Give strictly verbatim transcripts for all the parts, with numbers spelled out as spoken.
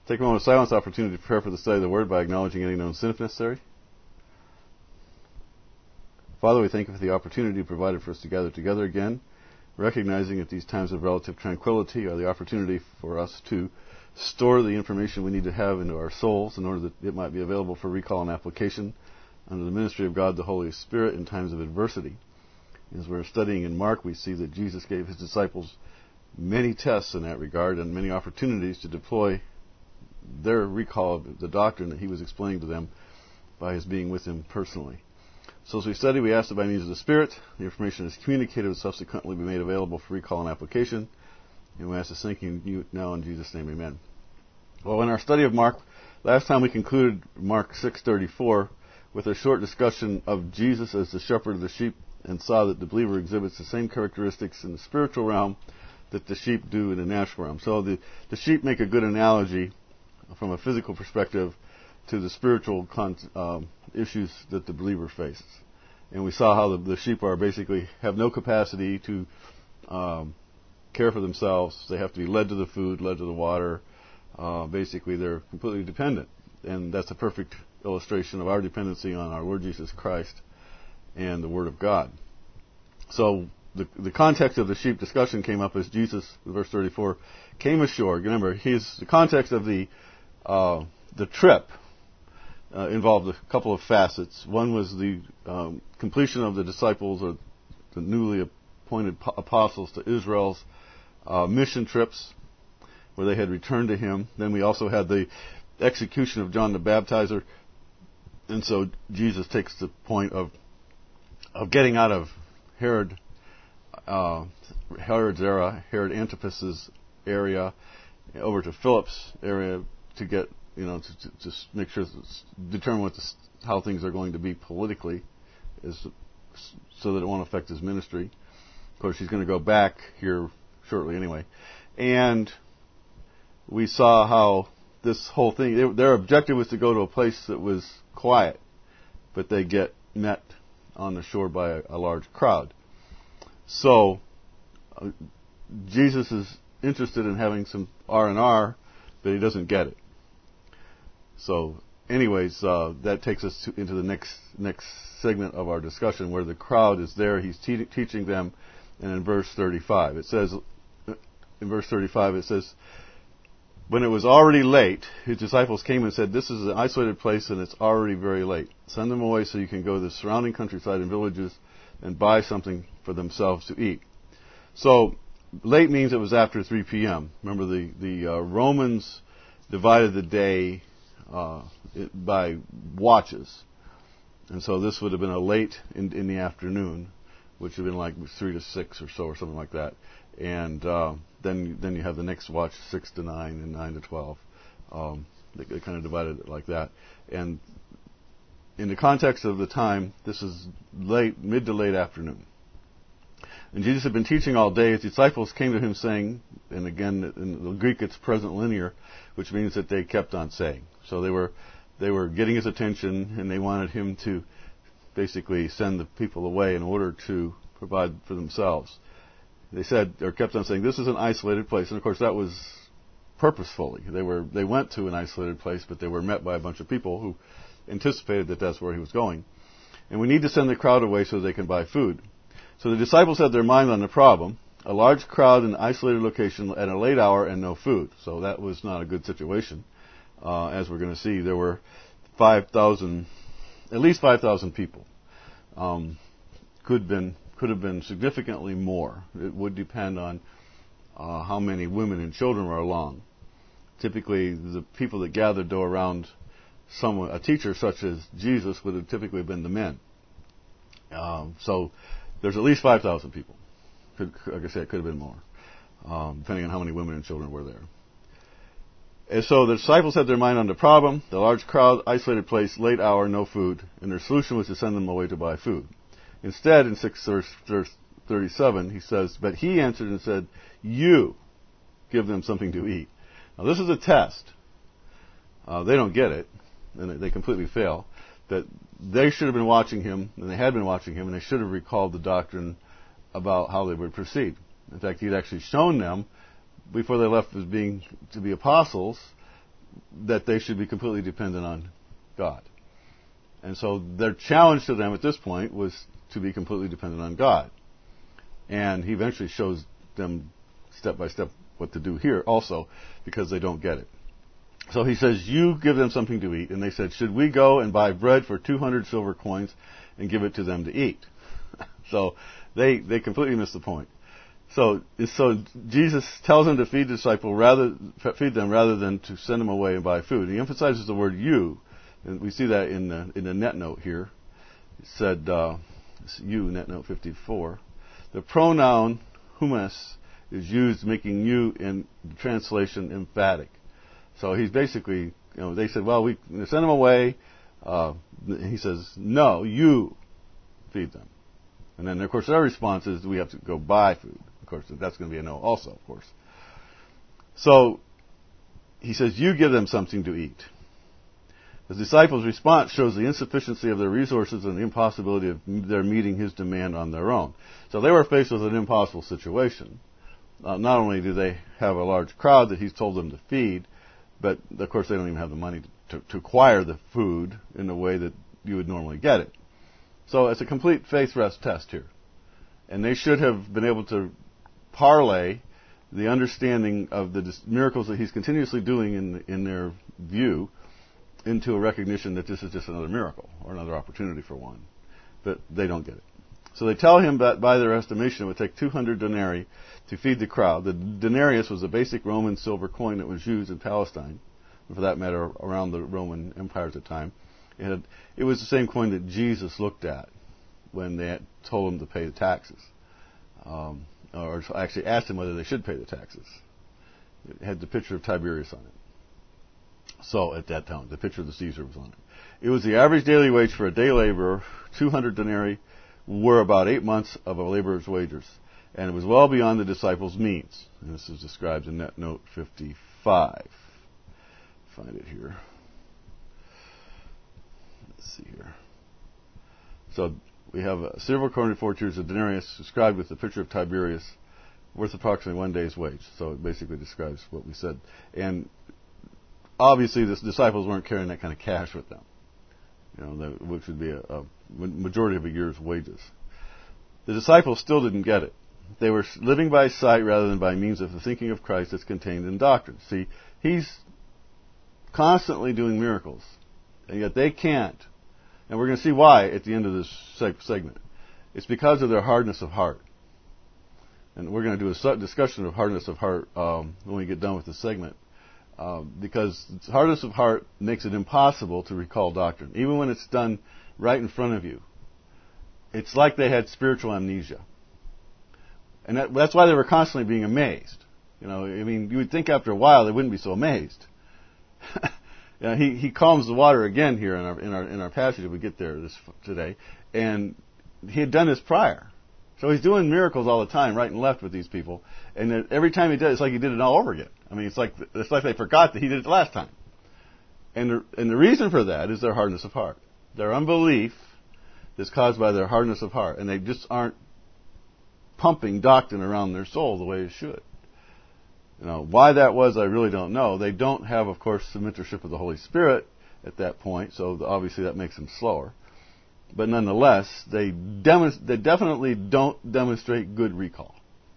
take a moment of silence opportunity to prepare for the study of the Word by acknowledging any known sin if necessary. Father, we thank you for the opportunity provided for us to gather together again, recognizing that these times of relative tranquility are the opportunity for us to store the information we need to have into our souls in order that it might be available for recall and application under the ministry of God the Holy Spirit in times of adversity. As we're studying in Mark, we see that Jesus gave his disciples many tests in that regard and many opportunities to deploy their recall of the doctrine that he was explaining to them by his being with them personally. So as we study, we ask that by means of the Spirit, the information is communicated and subsequently be made available for recall and application. And we ask this thanking you now in Jesus' name, amen. Well, in our study of Mark, last time we concluded Mark six thirty-four with a short discussion of Jesus as the shepherd of the sheep and saw that the believer exhibits the same characteristics in the spiritual realm that the sheep do in the natural realm. So the, the sheep make a good analogy from a physical perspective to the spiritual con- um, issues that the believer faces. And we saw how the, the sheep are basically have no capacity to um, care for themselves. They have to be led to the food, led to the water. Uh, basically, they're completely dependent. And that's a perfect illustration of our dependency on our Lord Jesus Christ and the Word of God. So the, the context of the sheep discussion came up as Jesus, verse thirty-four, came ashore. Remember, his, the context of the uh, the trip uh, involved a couple of facets. One was the um, completion of the disciples or the newly appointed apostles to Israel's uh, mission trips, where they had returned to him. Then we also had the execution of John the Baptizer, and so Jesus takes the point of of getting out of Herod, uh, Herod's era, Herod Antipas's area, over to Philip's area to get, you know, to, to, to make sure, to determine what the, how things are going to be politically, is so that it won't affect his ministry. Of course, he's going to go back here shortly anyway. And we saw how this whole thing, they, their objective was to go to a place that was quiet, but they get met on the shore by a, a large crowd. So uh, Jesus is interested in having some R and R, but he doesn't get it. So, anyways, uh, that takes us to, into the next next segment of our discussion, where the crowd is there. He's te- teaching them, and in verse thirty-five, it says, in verse thirty-five, it says, when it was already late, his disciples came and said, this is an isolated place and it's already very late. Send them away so you can go to the surrounding countryside and villages and buy something for themselves to eat. So, late means it was after three p.m. Remember, the, the uh, Romans divided the day uh, it, by watches. And so this would have been a late in, in the afternoon, which would have been like three to six or so, or something like that. And uh, then then you have the next watch, six to nine and nine to twelve. Um, they, they kind of divided it like that. And in the context of the time, this is late, mid to late afternoon. And Jesus had been teaching all day. His disciples came to him saying, and again, in the Greek it's present linear, which means that they kept on saying. So they were they were getting his attention, and they wanted him to basically send the people away in order to provide for themselves. They said, or kept on saying, this is an isolated place. And of course that was purposefully. They were they went to an isolated place, but they were met by a bunch of people who anticipated that that's where he was going. And we need to send the crowd away so they can buy food. So the disciples had their mind on the problem. A large crowd in an isolated location at a late hour and no food. So that was not a good situation. Uh, as we're going to see, there were five thousand, at least five thousand people. Um, could have been could have been significantly more. It would depend on uh, how many women and children were along. Typically, the people that gathered though around someone, a teacher such as Jesus, would have typically been the men. Um, so there's at least five thousand people. Could, like I said, it could have been more, um, depending on how many women and children were there. And so the disciples had their mind on the problem, the large crowd, isolated place, late hour, no food, and their solution was to send them away to buy food. Instead, in six verse thirty-seven, he says, but he answered and said, you give them something to eat. Now this is a test. Uh, they don't get it, and they completely fail. That they should have been watching him, and they had been watching him, and they should have recalled the doctrine about how they would proceed. In fact, he'd actually shown them, before they left as being to be apostles, that they should be completely dependent on God. And so their challenge to them at this point was to be completely dependent on God. And he eventually shows them step by step what to do here also, because they don't get it. So he says, you give them something to eat. And they said, should we go and buy bread for two hundred silver coins and give it to them to eat? So they they completely miss the point. So so Jesus tells them to feed the disciple rather feed them rather than to send them away and buy food. He emphasizes the word you, and we see that in the in the net note here. It said uh, you, net note fifty-four. The pronoun humus is used, making you in the translation emphatic. So he's basically, you know, they said, well, we send them away. Uh, he says, no, you feed them. And then, of course, their response is, we have to go buy food. Of course, that's going to be a no also, of course. So he says, you give them something to eat. The disciples' response shows the insufficiency of their resources and the impossibility of their meeting his demand on their own. So they were faced with an impossible situation. Uh, not only do they have a large crowd that he's told them to feed, but of course they don't even have the money to, to acquire the food in the way that you would normally get it. So it's a complete faith rest test here. And they should have been able to parlay the understanding of the miracles that he's continuously doing in, in their view into a recognition that this is just another miracle or another opportunity for one. But they don't get it. So they tell him that by their estimation it would take two hundred denarii to feed the crowd. The denarius was a basic Roman silver coin that was used in Palestine, and for that matter around the Roman Empire at the time. It, had, it was the same coin that Jesus looked at when they had told him to pay the taxes, um, or actually asked him whether they should pay the taxes. It had the picture of Tiberius on it. So at that time, the picture of the Caesar was on it. It was the average daily wage for a day laborer. two hundred denarii were about eight months of a laborer's wages, and it was well beyond the disciples' means. And this is described in net note fifty-five. Find it here. Let's see here. So we have a silver coin for four years of denarius described with the picture of Tiberius, worth approximately one day's wage. So it basically describes what we said. And obviously, the disciples weren't carrying that kind of cash with them, you know, the, which would be a, a majority of a year's wages. The disciples still didn't get it. They were living by sight rather than by means of the thinking of Christ that's contained in doctrine. See, he's constantly doing miracles, and yet they can't. And we're going to see why at the end of this seg- segment. It's because of their hardness of heart. And we're going to do a su- discussion of hardness of heart um, when we get done with the segment. Uh, because hardness of heart makes it impossible to recall doctrine, even when it's done right in front of you. It's like they had spiritual amnesia. And that, that's why they were constantly being amazed. You know, I mean, you would think after a while they wouldn't be so amazed. You know, he, he calms the water again here in our, in our, in our passage if we get there this today. And he had done this prior. So he's doing miracles all the time, right and left with these people. And every time he does, it's like he did it all over again. I mean, it's like it's like they forgot that he did it the last time. And the, and the reason for that is their hardness of heart. Their unbelief is caused by their hardness of heart. And they just aren't pumping doctrine around their soul the way it should. You know, why that was, I really don't know. They don't have, of course, the mentorship of the Holy Spirit at that point, so obviously that makes them slower. But nonetheless, they, demo- they definitely don't demonstrate good recall.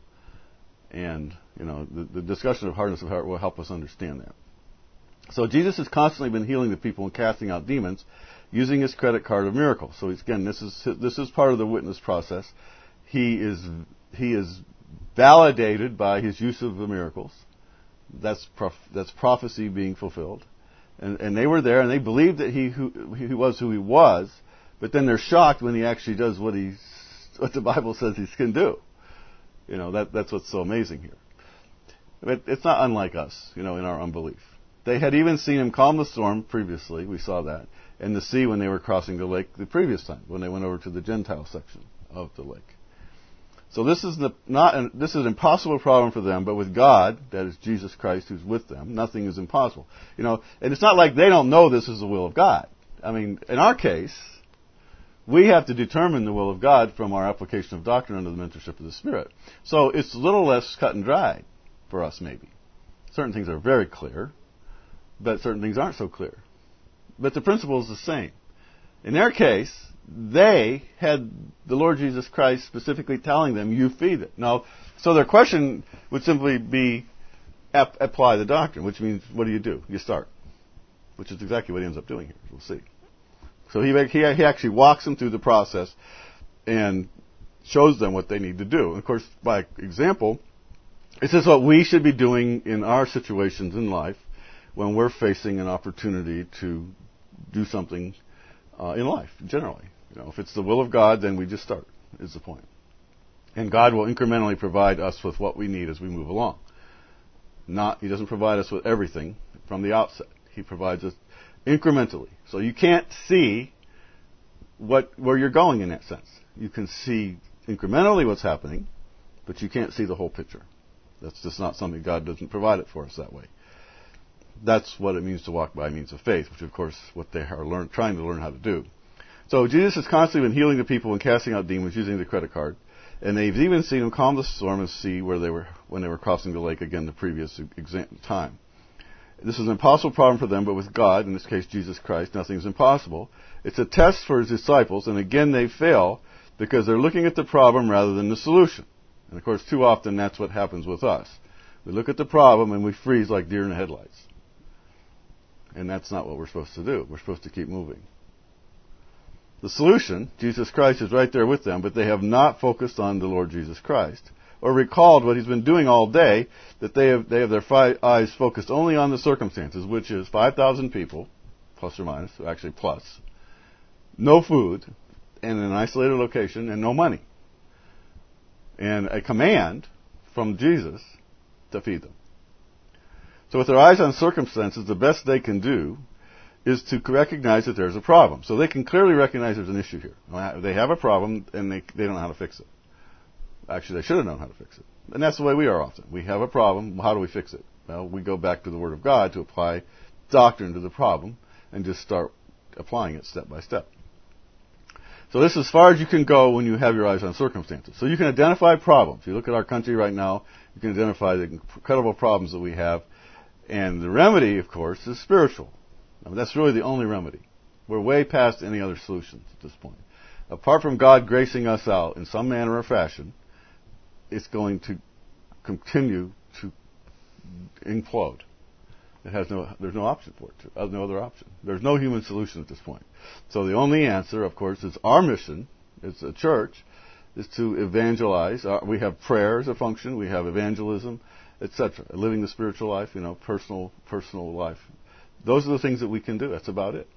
And, you know, the, the discussion of hardness of heart will help us understand that. So Jesus has constantly been healing the people and casting out demons using his credit card of miracles. So again, this is this is part of the witness process. He is he is validated by his use of the miracles. That's prof, that's prophecy being fulfilled. And, and they were there, and they believed that he who he was who he was. But then they're shocked when he actually does what he's what the Bible says he can do. You know, that that's what's so amazing here. But it's not unlike us, you know, in our unbelief. They had even seen him calm the storm previously. We saw that. And the sea when they were crossing the lake the previous time, when they went over to the Gentile section of the lake. So this is the, not an, this is an impossible problem for them, but with God, that is Jesus Christ who's with them, nothing is impossible. You know, and it's not like they don't know this is the will of God. I mean, in our case, we have to determine the will of God from our application of doctrine under the mentorship of the Spirit. So it's a little less cut and dry for us, maybe. Certain things are very clear, but certain things aren't so clear. But the principle is the same. In their case, they had the Lord Jesus Christ specifically telling them, you feed it. Now, so their question would simply be, ap- apply the doctrine, which means, what do you do? You start. Which is exactly what he ends up doing here. We'll see. So he, he, he actually walks them through the process and shows them what they need to do. And of course, by example, this is what we should be doing in our situations in life when we're facing an opportunity to do something uh, in life, generally. You know, if it's the will of God, then we just start, is the point. And God will incrementally provide us with what we need as we move along. Not, He doesn't provide us with everything from the outset. He provides us incrementally. So you can't see what where you're going in that sense. You can see incrementally what's happening, but you can't see the whole picture. That's just not something. God doesn't provide it for us that way. That's what it means to walk by means of faith, which of course what they are learn, trying to learn how to do. So Jesus has constantly been healing the people and casting out demons using the credit card, and they've even seen him calm the storm and sea where they were when they were crossing the lake again the previous exam- time. This is an impossible problem for them, but with God, in this case Jesus Christ, nothing is impossible. It's a test for his disciples, and again they fail because they're looking at the problem rather than the solution. And of course, too often that's what happens with us. We look at the problem and we freeze like deer in the headlights. And that's not what we're supposed to do. We're supposed to keep moving. The solution, Jesus Christ, is right there with them, but they have not focused on the Lord Jesus Christ, or recalled what he's been doing all day, that they have, they have their fi- eyes focused only on the circumstances, which is five thousand people, plus or minus, actually plus, no food, and in an isolated location, and no money. And a command from Jesus to feed them. So with their eyes on circumstances, the best they can do is to recognize that there's a problem. So they can clearly recognize there's an issue here. They have a problem, and they, they don't know how to fix it. Actually, they should have known how to fix it. And that's the way we are often. We have a problem. How do we fix it? Well, we go back to the Word of God to apply doctrine to the problem and just start applying it step by step. So this is as far as you can go when you have your eyes on circumstances. So you can identify problems. You look at our country right now, you can identify the incredible problems that we have. And the remedy, of course, is spiritual. I mean, that's really the only remedy. We're way past any other solutions at this point. Apart from God gracing us out in some manner or fashion, it's going to continue to implode. It has no, there's no option for it. There's no other option. There's no human solution at this point. So the only answer, of course, is our mission as a church is to evangelize. Uh, we have prayer as a function. We have evangelism, et cetera. Living the spiritual life, you know, personal personal life. Those are the things that we can do. That's about it.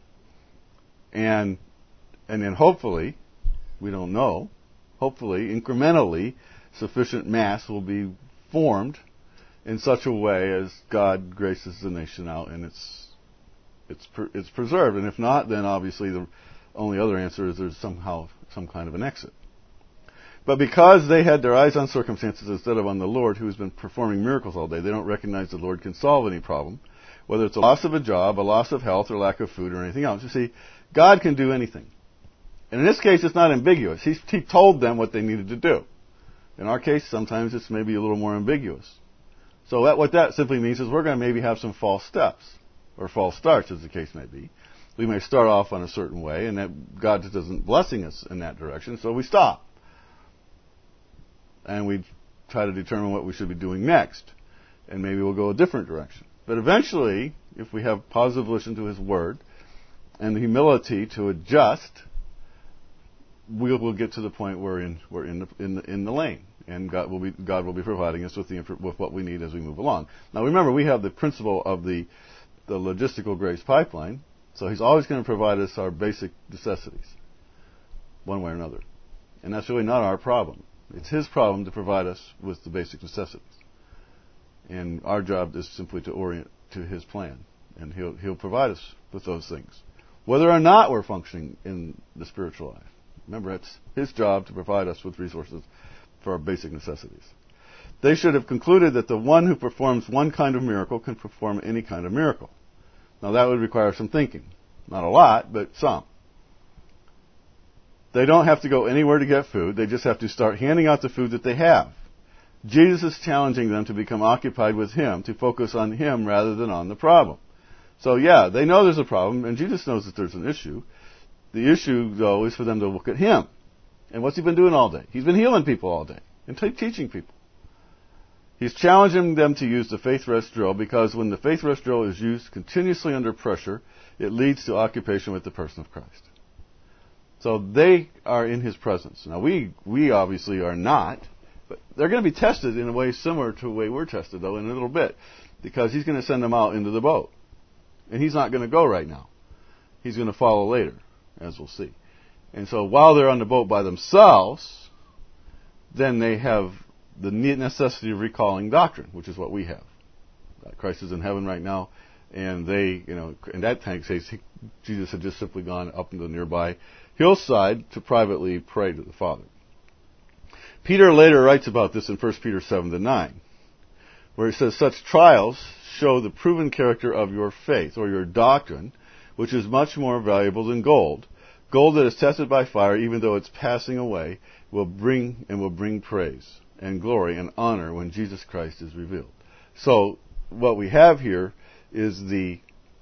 And and then hopefully, we don't know, hopefully, incrementally, sufficient mass will be formed in such a way as God graces the nation out and it's it's per, it's preserved. And if not, then obviously the only other answer is there's somehow some kind of an exit. But because they had their eyes on circumstances instead of on the Lord, who has been performing miracles all day, they don't recognize the Lord can solve any problem, whether it's a loss of a job, a loss of health, or lack of food, or anything else. You see, God can do anything. And in this case, it's not ambiguous. He's, he told them what they needed to do. In our case, sometimes it's maybe a little more ambiguous. So that, what that simply means is we're going to maybe have some false steps, or false starts, as the case may be. We may start off on a certain way, and that God just isn't blessing us in that direction, so we stop. And we try to determine what we should be doing next. And maybe we'll go a different direction. But eventually, if we have positive listen to His Word and the humility to adjust, we will get to the point where we're in we're in the in the, in the lane, and God will be God will be providing us with the with what we need as we move along. Now, remember, we have the principle of the the logistical grace pipeline, so He's always going to provide us our basic necessities, one way or another, and that's really not our problem. It's His problem to provide us with the basic necessities. And our job is simply to orient to His plan. And He'll, He'll provide us with those things. Whether or not we're functioning in the spiritual life. Remember, it's His job to provide us with resources for our basic necessities. They should have concluded that the one who performs one kind of miracle can perform any kind of miracle. Now that would require some thinking. Not a lot, but some. They don't have to go anywhere to get food. They just have to start handing out the food that they have. Jesus is challenging them to become occupied with Him, to focus on Him rather than on the problem. So yeah, they know there's a problem, and Jesus knows that there's an issue. The issue, though, is for them to look at Him. And what's He been doing all day? He's been healing people all day and t- teaching people. He's challenging them to use the faith rest drill, because when the faith rest drill is used continuously under pressure, it leads to occupation with the person of Christ. So they are in His presence. Now we we obviously are not, but they're going to be tested in a way similar to the way we're tested, though, in a little bit, because He's going to send them out into the boat. And He's not going to go right now. He's going to follow later, as we'll see. And so while they're on the boat by themselves, then they have the necessity of recalling doctrine, which is what we have. Christ is in heaven right now, and they, you know, in that case, Jesus had just simply gone up into the nearby hillside to privately pray to the Father. Peter later writes about this in First Peter seven to nine, where he says, such trials show the proven character of your faith, or your doctrine, which is much more valuable than gold. Gold that is tested by fire, even though it's passing away, will bring and will bring praise and glory and honor when Jesus Christ is revealed. So what we have here is the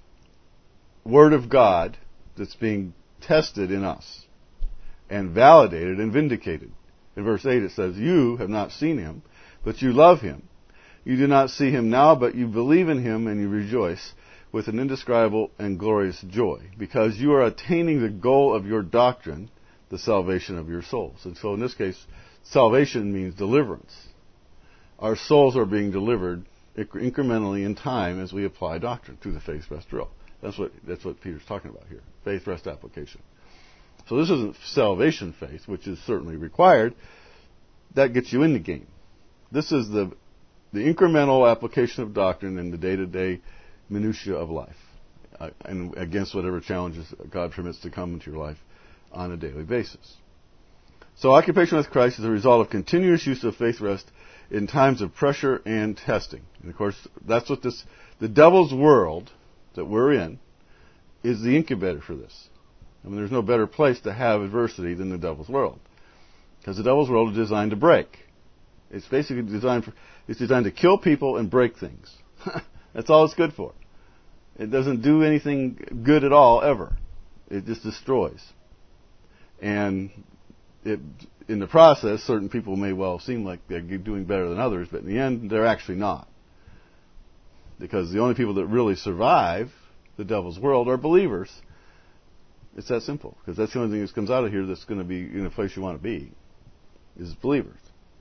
Word of God that's being tested in us and validated and vindicated. In verse eight it says, you have not seen Him, but you love Him. You do not see Him now, but you believe in Him and you rejoice with an indescribable and glorious joy, because you are attaining the goal of your doctrine, the salvation of your souls. And so in this case, salvation means deliverance. Our souls are being delivered incrementally in time as we apply doctrine through the faith rest drill. That's what that's what Peter's talking about here, faith rest application. So this isn't salvation faith, which is certainly required. That gets you in the game. This is the the incremental application of doctrine in the day-to-day minutiae of life, uh, and against whatever challenges God permits to come into your life on a daily basis. So occupation with Christ is a result of continuous use of faith rest in times of pressure and testing. And of course, that's what this, the devil's world that we're in is the incubator for this. I mean, there's no better place to have adversity than the devil's world. Because the devil's world is designed to break. It's basically designed for, it's designed to kill people and break things. That's all it's good for. It doesn't do anything good at all, ever. It just destroys. And it, in the process, certain people may well seem like they're doing better than others, but in the end, they're actually not. Because the only people that really survive the devil's world are believers. It's that simple. Because that's the only thing that comes out of here that's going to be in a place you want to be, is believers.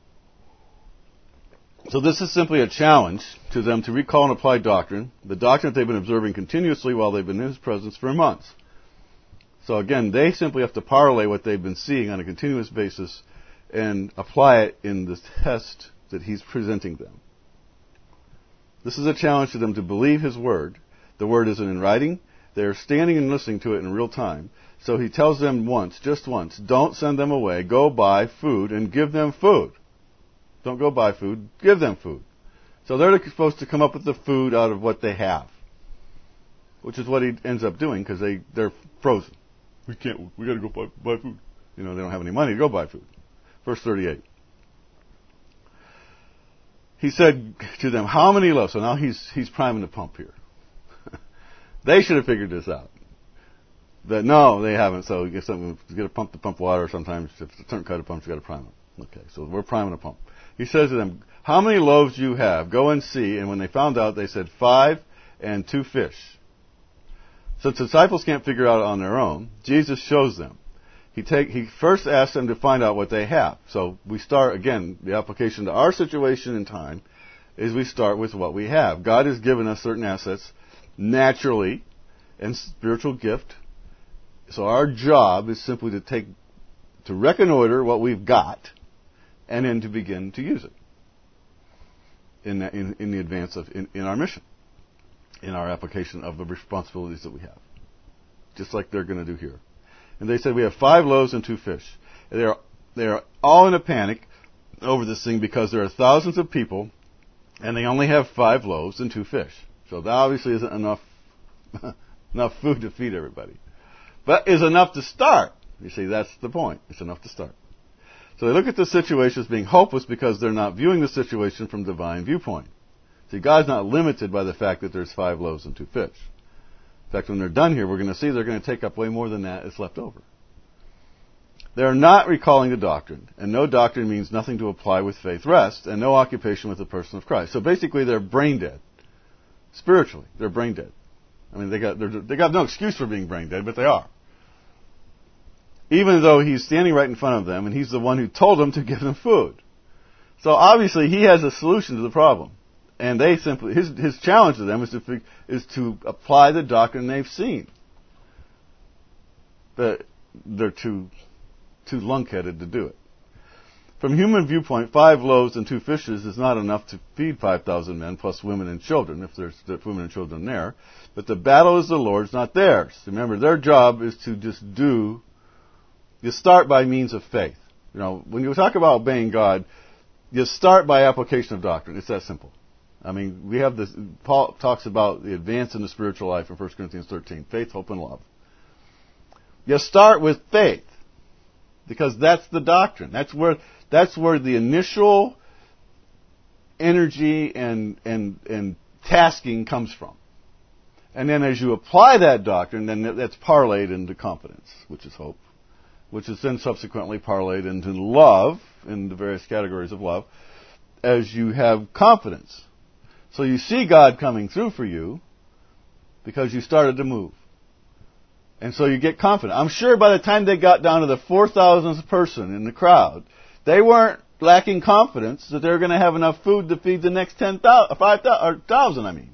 So this is simply a challenge to them to recall and apply doctrine, the doctrine that they've been observing continuously while they've been in His presence for months. So again, they simply have to parlay what they've been seeing on a continuous basis and apply it in the test that He's presenting them. This is a challenge to them to believe His Word. The Word isn't in writing. They're standing and listening to it in real time. So He tells them once, just once, don't send them away. Go buy food and give them food. Don't go buy food. Give them food. So they're supposed to come up with the food out of what they have, which is what He ends up doing, because they, they're frozen. We can't, we got to go buy, buy food. You know, they don't have any money to go buy food. Verse thirty-eight. He said to them, how many loaves? So now he's, he's priming the pump here. They should have figured this out. That no, they haven't. So you get something, you got to pump the pump water. Sometimes if it's a certain kind of pump, you got to prime them. Okay, so we're priming a pump. He says to them, how many loaves do you have? Go and see. And when they found out, they said, five and two fish. Since the disciples can't figure out on their own, Jesus shows them. He take he first asks them to find out what they have. So we start, again, the application to our situation in time is we start with what we have. God has given us certain assets naturally and spiritual gift. So our job is simply to take, to reconnoiter what we've got and then to begin to use it in the, in, in the advance of, in, in our mission, in our application of the responsibilities that we have. Just like they're going to do here. And they said, we have five loaves and two fish. And they're, they're all in a panic over this thing because there are thousands of people and they only have five loaves and two fish. So that obviously isn't enough, enough food to feed everybody. But is enough to start. You see, that's the point. It's enough to start. So they look at the situation as being hopeless because they're not viewing the situation from divine viewpoint. See, God's not limited by the fact that there's five loaves and two fish. fact, when they're done here, we're going to see they're going to take up way more than that is left over. They're not recalling the doctrine, and no doctrine means nothing to apply with faith rest, and no occupation with the person of Christ. So basically, they're brain dead. Spiritually, they're brain dead. I mean, they got they got no excuse for being brain dead, but they are. Even though he's standing right in front of them, and he's the one who told them to give them food. So obviously, he has a solution to the problem, and they simply his his challenge to them is to is to apply the doctrine they've seen. But they're too too lunk-headed to do it. From human viewpoint, five loaves and two fishes is not enough to feed five thousand men, plus women and children, if there's if women and children there. But the battle is the Lord's, not theirs. Remember, their job is to just do, you start by means of faith. You know, when you talk about obeying God, you start by application of doctrine. It's that simple. I mean, we have this, Paul talks about the advance in the spiritual life in First Corinthians thirteen, faith, hope, and love. You start with faith, because that's the doctrine. That's where that's where the initial energy and and and tasking comes from. And then as you apply that doctrine, then that's parlayed into confidence, which is hope, which is then subsequently parlayed into love, in the various categories of love, as you have confidence. So you see God coming through for you because you started to move. And so you get confident. I'm sure by the time they got down to the four thousandth person in the crowd, they weren't lacking confidence that they were going to have enough food to feed the next ten thousand, five thousand, I mean.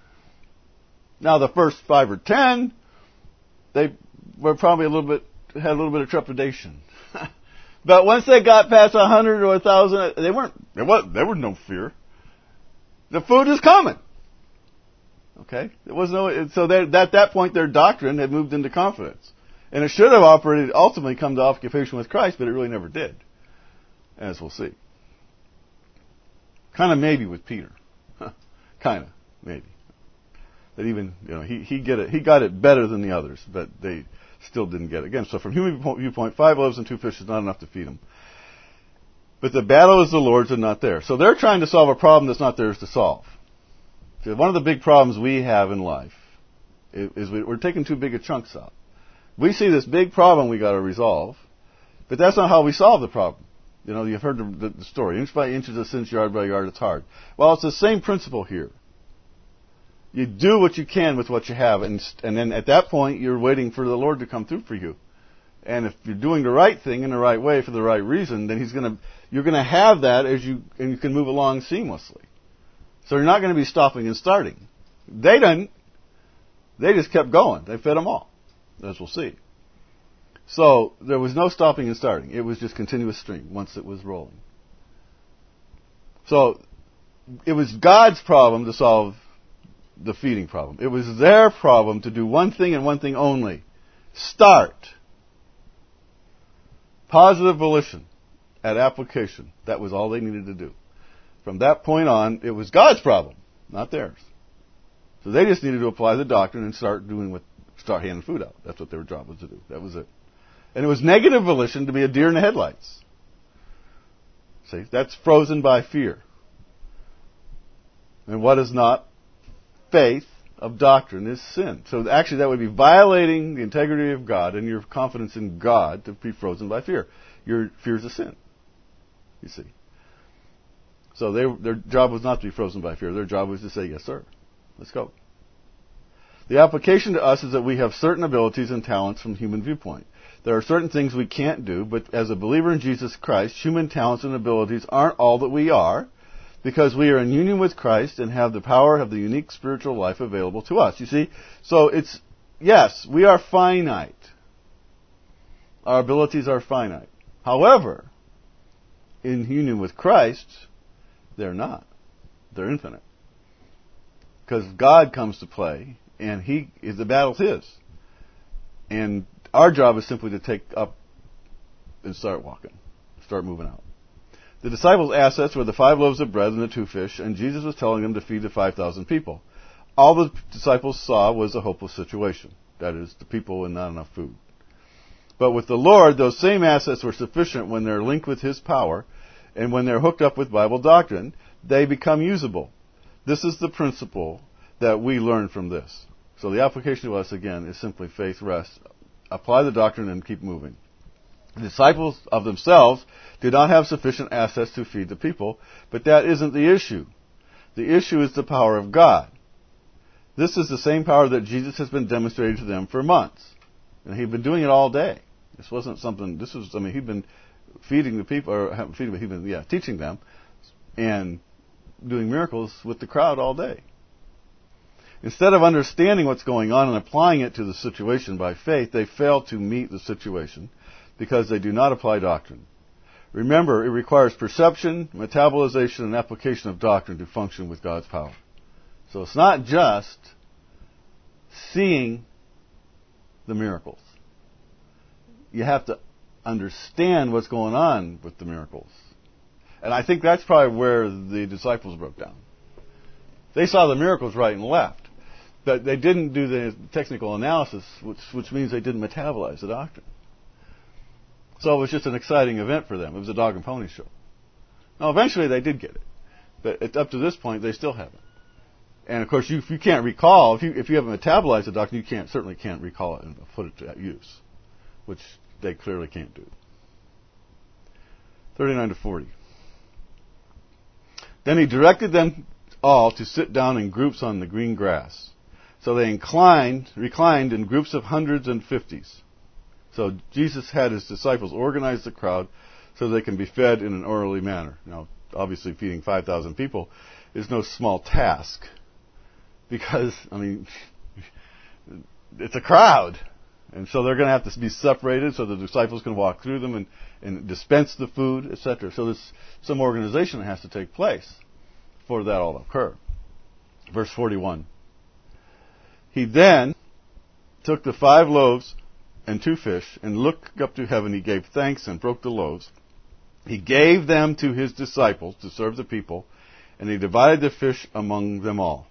Now the first five or ten, they were probably a little bit, had a little bit of trepidation. But once they got past a hundred or a thousand, they weren't, there was, there was no fear. The food is coming. Okay? There was no, so they, at that point their doctrine had moved into confidence. And it should have operated, ultimately come to occupation with Christ, but it really never did. As we'll see. Kind of maybe with Peter. kind of, maybe. That even, you know, he, he get it, he got it better than the others, but they still didn't get it. Again, so from human viewpoint, five loaves and two fish is not enough to feed them. But the battle is the Lord's and not theirs. So they're trying to solve a problem that's not theirs to solve. See, one of the big problems we have in life is we're taking too big a chunks out. We see this big problem we got to resolve, but that's not how we solve the problem. You know, you've heard the, the story. Inch by inch is a cinch, yard by yard it's hard. Well, it's the same principle here. You do what you can with what you have, and and then at that point you're waiting for the Lord to come through for you. And if you're doing the right thing in the right way for the right reason, then He's gonna you're gonna have that as you and you can move along seamlessly. So you're not going to be stopping and starting. They didn't. They just kept going. They fed them all, as we'll see. So there was no stopping and starting. It was just continuous stream once it was rolling. So it was God's problem to solve the feeding problem. It was their problem to do one thing and one thing only. Start. Positive volition at application. That was all they needed to do. From that point on, it was God's problem, not theirs. So they just needed to apply the doctrine and start doing what, start handing food out. That's what their job was to do. That was it. And it was negative volition to be a deer in the headlights. See, that's frozen by fear. And what is not faith of doctrine is sin. So actually that would be violating the integrity of God and your confidence in God to be frozen by fear. Your fear is a sin, you see. So they, their job was not to be frozen by fear. Their job was to say, yes, sir. Let's go. The application to us is that we have certain abilities and talents from human viewpoint. There are certain things we can't do, but as a believer in Jesus Christ, human talents and abilities aren't all that we are, because we are in union with Christ and have the power of the unique spiritual life available to us. You see? So it's, yes, we are finite. Our abilities are finite. However, in union with Christ, they're not. They're infinite. Because God comes to play, and He is the battle's His. And our job is simply to take up and start walking. Start moving out. The disciples' assets were the five loaves of bread and the two fish, and Jesus was telling them to feed the five thousand people. All the disciples saw was a hopeless situation. That is, the people and not enough food. But with the Lord, those same assets were sufficient when they're linked with His power, and when they're hooked up with Bible doctrine, they become usable. This is the principle that we learn from this. So the application to us, again, is simply faith, rest, apply the doctrine, and keep moving. The disciples of themselves did not have sufficient assets to feed the people, but that isn't the issue. The issue is the power of God. This is the same power that Jesus has been demonstrating to them for months. And he'd been doing it all day. This wasn't something, this was, I mean, he'd been feeding the people, or feeding, he'd been, yeah, teaching them, and doing miracles with the crowd all day. Instead of understanding what's going on and applying it to the situation by faith, they fail to meet the situation because they do not apply doctrine. Remember, it requires perception, metabolization, and application of doctrine to function with God's power. So it's not just seeing the miracles. You have to understand what's going on with the miracles. And I think that's probably where the disciples broke down. They saw the miracles right and left, but they didn't do the technical analysis, which, which means they didn't metabolize the doctrine. So it was just an exciting event for them. It was a dog and pony show. Now, eventually they did get it, but it, up to this point, they still haven't. And of course, you, if you can't recall, if you if you haven't metabolized the doctrine, you can't certainly can't recall it and put it to use, which they clearly can't do. thirty-nine to forty. Then he directed them all to sit down in groups on the green grass. So they inclined, reclined in groups of hundreds and fifties. So Jesus had his disciples organize the crowd so they can be fed in an orderly manner. Now, obviously, feeding five thousand people is no small task because, I mean, it's a crowd. And so they're going to have to be separated so the disciples can walk through them and, and dispense the food, et cetera. So there's some organization that has to take place for that all to occur. Verse forty-one. He then took the five loaves and two fish, and looked up to heaven, he gave thanks and broke the loaves. He gave them to his disciples to serve the people, and he divided the fish among them all.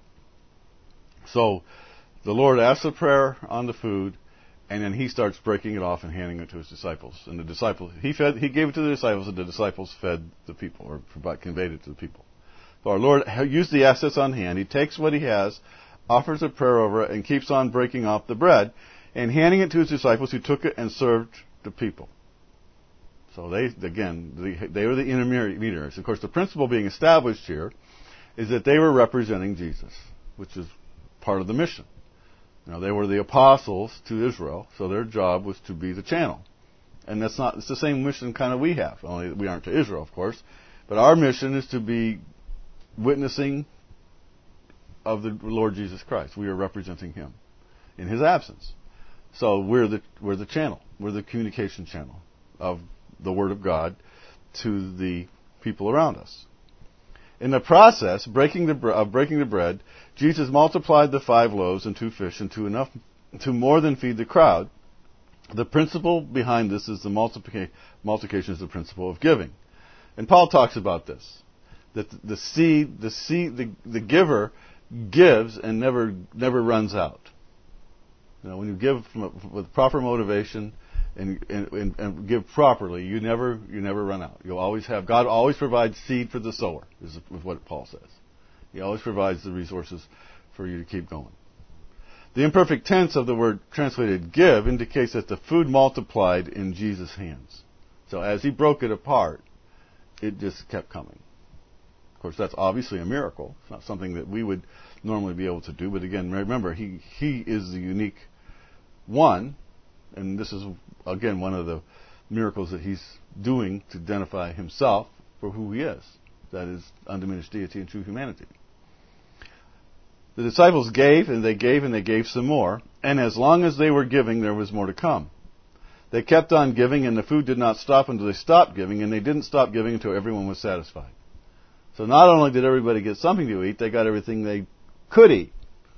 So the Lord asks a prayer on the food, and then he starts breaking it off and handing it to his disciples. And the disciples, he fed, he gave it to the disciples, and the disciples fed the people, or provide, conveyed it to the people. So our Lord used the assets on hand. He takes what he has, offers a prayer over it, and keeps on breaking off the bread and handing it to his disciples, who took it and served the people. So they, again, they, they were the intermediaries. Of course, the principle being established here is that they were representing Jesus, which is part of the mission. Now, they were the apostles to Israel, so their job was to be the channel. And that's not, it's the same mission kind of we have, only we aren't to Israel, of course. But our mission is to be witnessing of the Lord Jesus Christ. We are representing him in his absence. So we're the we're the channel. We're the communication channel of the Word of God to the people around us. In the process, breaking the of breaking the bread, Jesus multiplied the five loaves and two fish into enough to more than feed the crowd. The principle behind this is the multiplication. Multiplication is the principle of giving, and Paul talks about this. That the seed, the seed, the, the giver gives and never never runs out. You know, when you give from a, with proper motivation and, and, and give properly, you never you never run out. You'll always have, God always provides seed for the sower, is what Paul says. He always provides the resources for you to keep going. The imperfect tense of the word translated give indicates that the food multiplied in Jesus' hands. So as he broke it apart, it just kept coming. Of course, that's obviously a miracle. It's not something that we would normally be able to do. But again, remember, he, he is the unique one. And this is, again, one of the miracles that he's doing to identify himself for who he is. That is undiminished deity and true humanity. The disciples gave, and they gave, and they gave some more. And as long as they were giving, there was more to come. They kept on giving, and the food did not stop until they stopped giving, and they didn't stop giving until everyone was satisfied. So not only did everybody get something to eat, they got everything they could eat.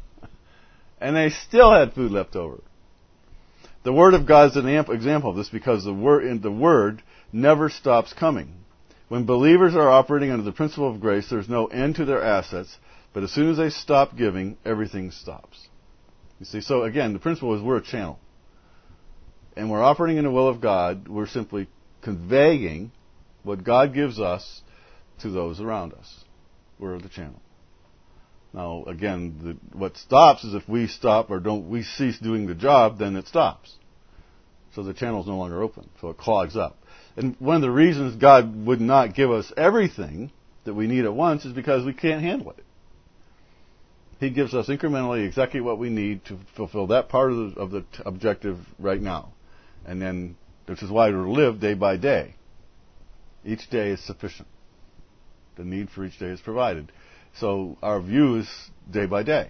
And they still had food left over. The Word of God is an example of this because the word, the word never stops coming. When believers are operating under the principle of grace, there's no end to their assets, but as soon as they stop giving, everything stops. You see, so again, the principle is we're a channel. And we're operating in the will of God. We're simply conveying what God gives us to those around us. We're the channel. Now, again, the, what stops is if we stop or don't we cease doing the job, then it stops. So the channel is no longer open. So it clogs up. And one of the reasons God would not give us everything that we need at once is because we can't handle it. He gives us incrementally exactly what we need to fulfill that part of the, of the t- objective right now. And then, which is why we live day by day. Each day is sufficient. The need for each day is provided. So our view is day by day.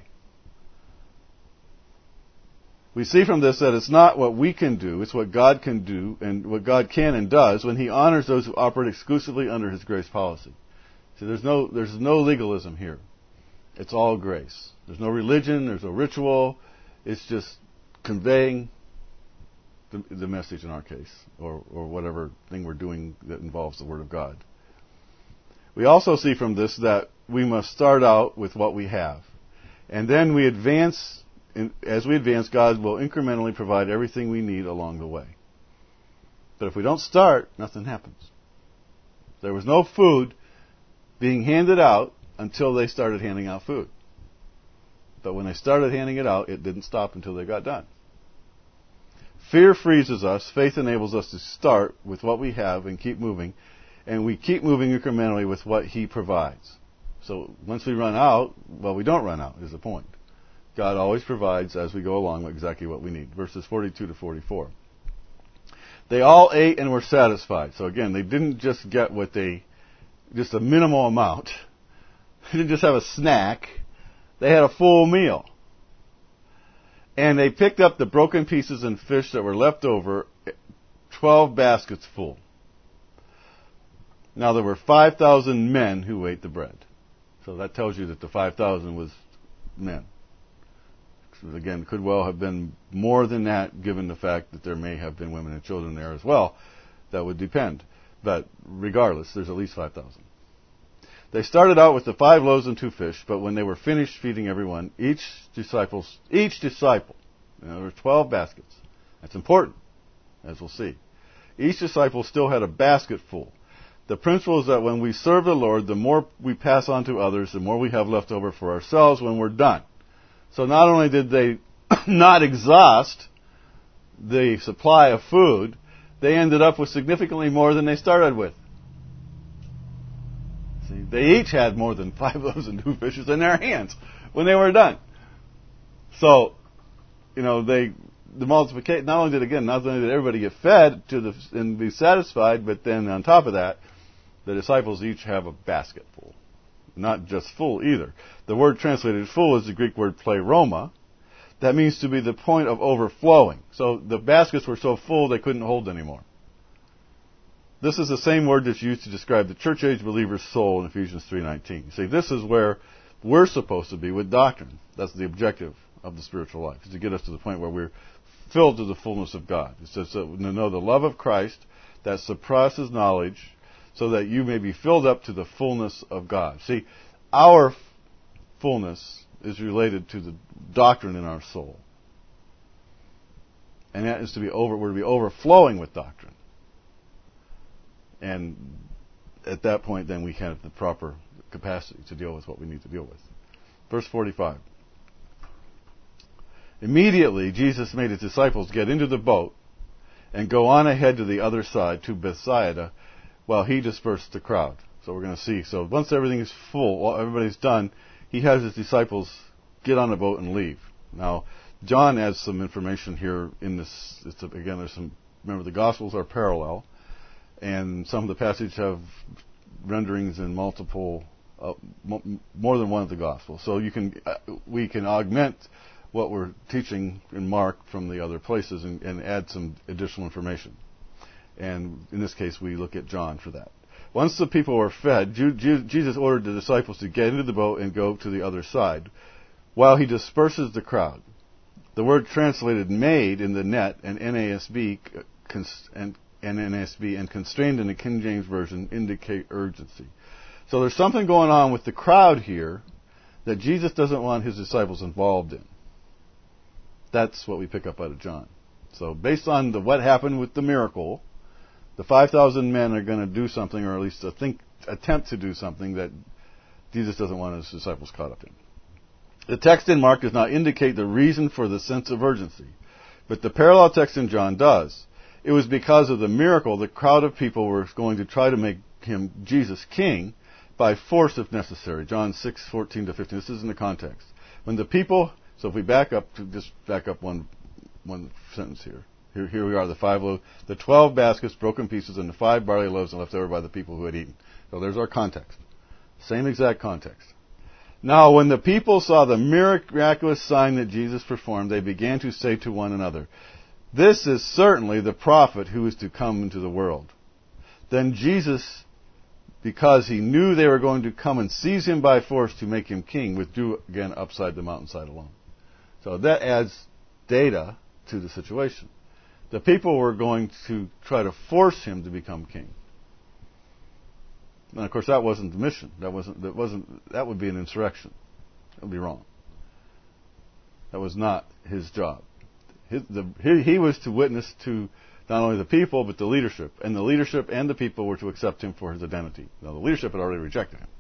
We see from this that it's not what we can do, it's what God can do and what God can and does when He honors those who operate exclusively under His grace policy. See, there's no, there's no legalism here. It's all grace. There's no religion, there's no ritual. It's just conveying the, the message in our case, or, or whatever thing we're doing that involves the Word of God. We also see from this that we must start out with what we have. And then we advance, in, as we advance, God will incrementally provide everything we need along the way. But if we don't start, nothing happens. There was no food being handed out until they started handing out food. But when they started handing it out, it didn't stop until they got done. Fear freezes us. Faith enables us to start with what we have and keep moving. And we keep moving incrementally with what He provides. So once we run out, well, we don't run out, is the point. God always provides as we go along exactly what we need. Verses forty-two to forty-four. They all ate and were satisfied. So again, they didn't just get what they, just a minimal amount. They didn't just have a snack. They had a full meal. And they picked up the broken pieces and fish that were left over, twelve baskets full. Now there were five thousand men who ate the bread. So that tells you that the five thousand was men. Again, could well have been more than that, given the fact that there may have been women and children there as well. That would depend. But regardless, there's at least five thousand. They started out with the five loaves and two fish, but when they were finished feeding everyone, each disciple, each disciple, you know, there were twelve baskets. That's important, as we'll see. Each disciple still had a basket full. The principle is that when we serve the Lord, the more we pass on to others, the more we have left over for ourselves when we're done. So not only did they not exhaust the supply of food, they ended up with significantly more than they started with. See, they each had more than five loaves and two fishes in their hands when they were done. So, you know, they the multiplication. Not only did again, not only did everybody get fed to the and be satisfied, but then on top of that, the disciples each have a basket full. Not just full either. The word translated full is the Greek word pleroma. That means to be the point of overflowing. So the baskets were so full they couldn't hold anymore. This is the same word that's used to describe the church age believer's soul in Ephesians three nineteen. See, this is where we're supposed to be with doctrine. That's the objective of the spiritual life, is to get us to the point where we're filled to the fullness of God. It says to know the love of Christ that surpasses knowledge, so that you may be filled up to the fullness of God. See, our fullness is related to the doctrine in our soul. And that is to be over, we're to be overflowing with doctrine. And at that point, then we have the proper capacity to deal with what we need to deal with. Verse forty-five. Immediately, Jesus made His disciples get into the boat and go on ahead to the other side, to Bethsaida, while He dispersed the crowd. So we're going to see. So once everything is full, while everybody's done, He has His disciples get on a boat and leave. Now, John adds some information here in this. It's a, again, there's some. Remember, the Gospels are parallel, and some of the passages have renderings in multiple, uh, m- more than one of the Gospels. So you can, uh, we can augment what we're teaching in Mark from the other places and, and add some additional information. And in this case, we look at John for that. Once the people were fed, Jesus ordered the disciples to get into the boat and go to the other side, while He disperses the crowd. The word translated "made" in the net and N A S B and N A S B and constrained in the King James Version indicate urgency. So there's something going on with the crowd here that Jesus doesn't want His disciples involved in. That's what we pick up out of John. So based on the, what happened with the miracle, the five thousand men are going to do something, or at least to think, attempt to do something that Jesus doesn't want His disciples caught up in. The text in Mark does not indicate the reason for the sense of urgency, but the parallel text in John does. It was because of the miracle the crowd of people were going to try to make him, Jesus, king by force if necessary. John six fourteen to fifteen. This is in the context. When the people, so if we back up, to just back up one one sentence here. Here, here we are, the five loaves, the twelve baskets, broken pieces, and the five barley loaves left over by the people who had eaten. So there's our context. Same exact context. Now, when the people saw the miraculous sign that Jesus performed, they began to say to one another, "This is certainly the prophet who is to come into the world." Then Jesus, because he knew they were going to come and seize him by force to make him king, withdrew again upside the mountainside alone. So that adds data to the situation. The people were going to try to force him to become king. And of course, that wasn't the mission. That wasn't. That wasn't. That would be an insurrection. That would be wrong. That was not his job. His, the, he, he was to witness to not only the people but the leadership, and the leadership and the people were to accept him for his identity. Now, the leadership had already rejected him,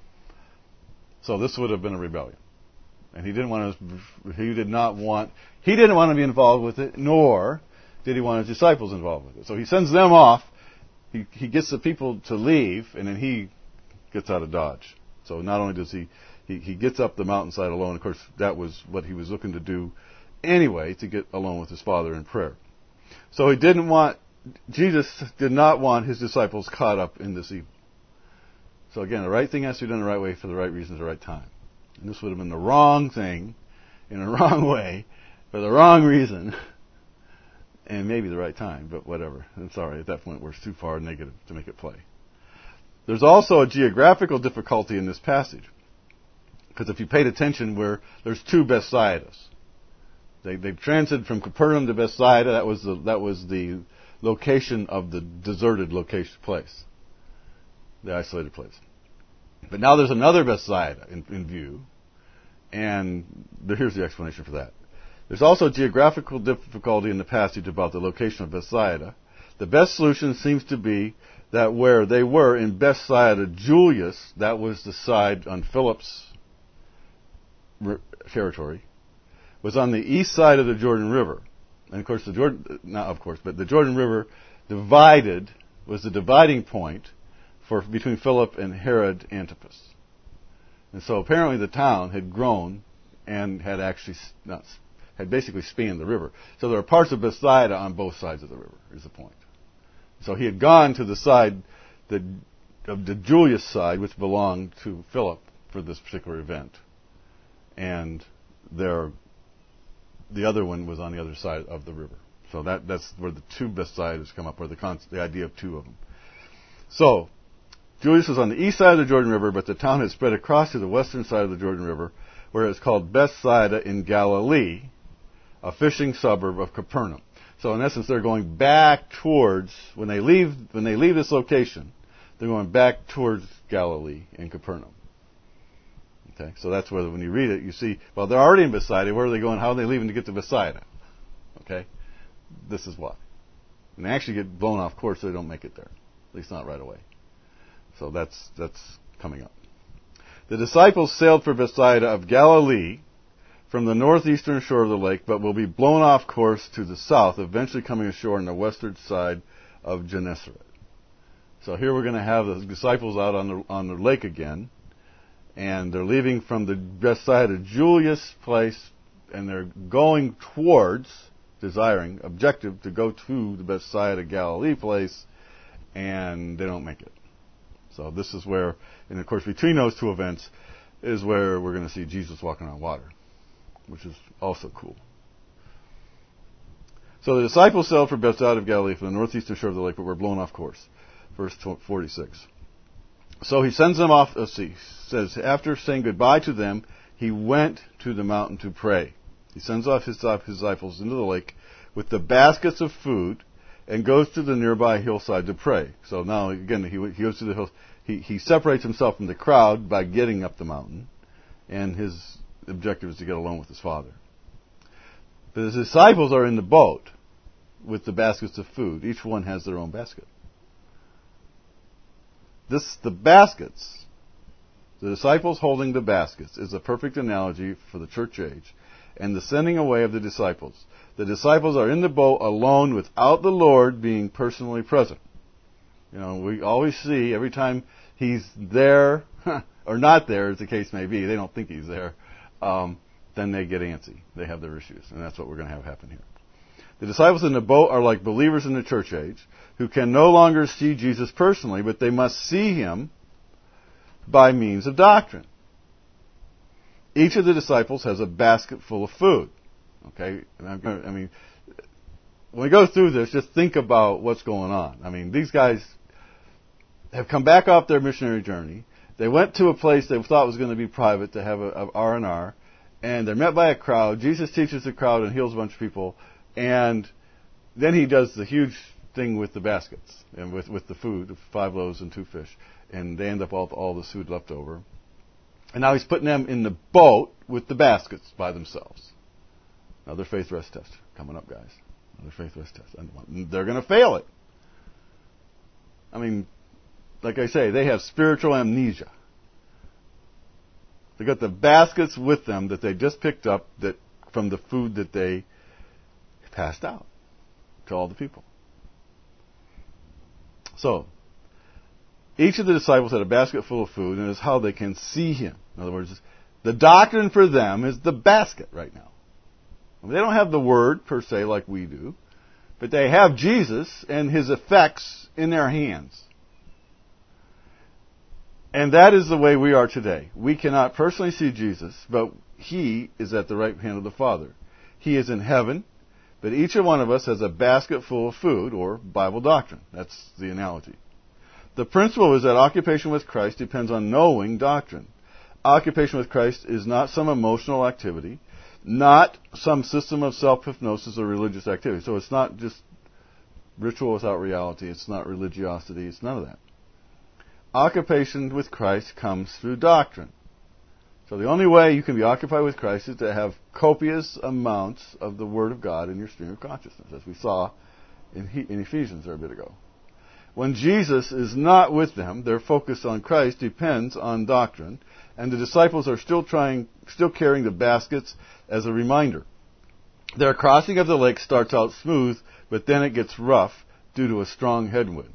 so this would have been a rebellion, and he didn't want to. He did not want. He didn't want to be involved with it, nor did he want his disciples involved with it. So he sends them off. He, he gets the people to leave, and then he gets out of Dodge. So not only does he, he, he gets up the mountainside alone, of course, that was what he was looking to do anyway, to get alone with his Father in prayer. So he didn't want, Jesus did not want his disciples caught up in this evil. So again, the right thing has to be done the right way for the right reasons, the right time. And this would have been the wrong thing, in a wrong way, for the wrong reason, and maybe the right time, but whatever. I'm sorry, at that point we're too far negative to make it play. There's also a geographical difficulty in this passage. Because if you paid attention, where there's two Bethsaidas. They they transited from Capernaum to Bethsaida. That was the that was the location of the deserted location place. The isolated place. But now there's another Bethsaida in, in view. And here's the explanation for that. There's also geographical difficulty in the passage about the location of Bethsaida. The best solution seems to be that where they were in Bethsaida Julius, that was the side on Philip's territory, was on the east side of the Jordan River. And of course, the Jordan, not of course, but the Jordan River divided, was the dividing point for between Philip and Herod Antipas. And so apparently the town had grown and had actually not had basically spanned the river. So there are parts of Bethsaida on both sides of the river, is the point. So he had gone to the side that, of the Julius side, which belonged to Philip for this particular event. And there, the other one was on the other side of the river. So that, that's where the two Bethsaidas come up, or the, con- the idea of two of them. So, Julius was on the east side of the Jordan River, but the town had spread across to the western side of the Jordan River, where it's called Bethsaida in Galilee, a fishing suburb of Capernaum. So in essence, they're going back towards, when they leave when they leave this location, they're going back towards Galilee and Capernaum. Okay, so that's where when you read it, you see, well, they're already in Bethsaida. Where are they going? How are they leaving to get to Bethsaida? Okay, this is why. And they actually get blown off course, so they don't make it there. At least not right away. So that's that's coming up. The disciples sailed for Bethsaida of Galilee from the northeastern shore of the lake, but will be blown off course to the south, eventually coming ashore on the western side of Gennesaret. So here we're going to have the disciples out on the on the lake again, and they're leaving from the Bethsaida Julius place, and they're going towards, desiring, objective, to go to the Bethsaida Galilee place, and they don't make it. So this is where, and of course between those two events, is where we're going to see Jesus walking on water, which is also cool. So the disciples sailed for Bethsaida of Galilee from the northeastern shore of the lake, but were blown off course. Verse forty-six. So he sends them off, let's see, says, after saying goodbye to them, he went to the mountain to pray. He sends off his, his disciples into the lake with the baskets of food and goes to the nearby hillside to pray. So now, again, he, he goes to the hill. He, he separates himself from the crowd by getting up the mountain, and his objective is to get alone with his Father. But his disciples are in the boat with the baskets of food. Each one has their own basket. This, the baskets The disciples holding the baskets is a perfect analogy for the church age and the sending away of the disciples. The disciples are in the boat alone without the Lord being personally present. You know, we always see every time he's there, or not there, as the case may be, they don't think he's there, um, then they get antsy. They have their issues, and that's what we're going to have happen here. The disciples in the boat are like believers in the church age who can no longer see Jesus personally, but they must see him by means of doctrine. Each of the disciples has a basket full of food. Okay? I mean, when we go through this, just think about what's going on. I mean, these guys have come back off their missionary journey. They went to a place they thought was going to be private to have a, a R and R, and they're met by a crowd. Jesus teaches the crowd and heals a bunch of people, and then he does the huge thing with the baskets and with, with the food, five loaves and two fish, and they end up all all the food left over. And now he's putting them in the boat with the baskets by themselves. Another faith rest test coming up, guys. Another faith rest test. They're going to fail it. I mean, like I say, they have spiritual amnesia. They got the baskets with them that they just picked up that from the food that they passed out to all the people. So, each of the disciples had a basket full of food, and it's how they can see him. In other words, the doctrine for them is the basket right now. I mean, they don't have the word per se like we do, but they have Jesus and his effects in their hands. And that is the way we are today. We cannot personally see Jesus, but he is at the right hand of the Father. He is in heaven, but each one of us has a basket full of food, or Bible doctrine. That's the analogy. The principle is that occupation with Christ depends on knowing doctrine. Occupation with Christ is not some emotional activity, not some system of self-hypnosis or religious activity. So it's not just ritual without reality. It's not religiosity. It's none of that. Occupation with Christ comes through doctrine. So the only way you can be occupied with Christ is to have copious amounts of the Word of God in your stream of consciousness, as we saw in, he, in Ephesians there a bit ago. When Jesus is not with them, their focus on Christ depends on doctrine, and the disciples are still trying, still carrying the baskets as a reminder. Their crossing of the lake starts out smooth, but then it gets rough due to a strong headwind.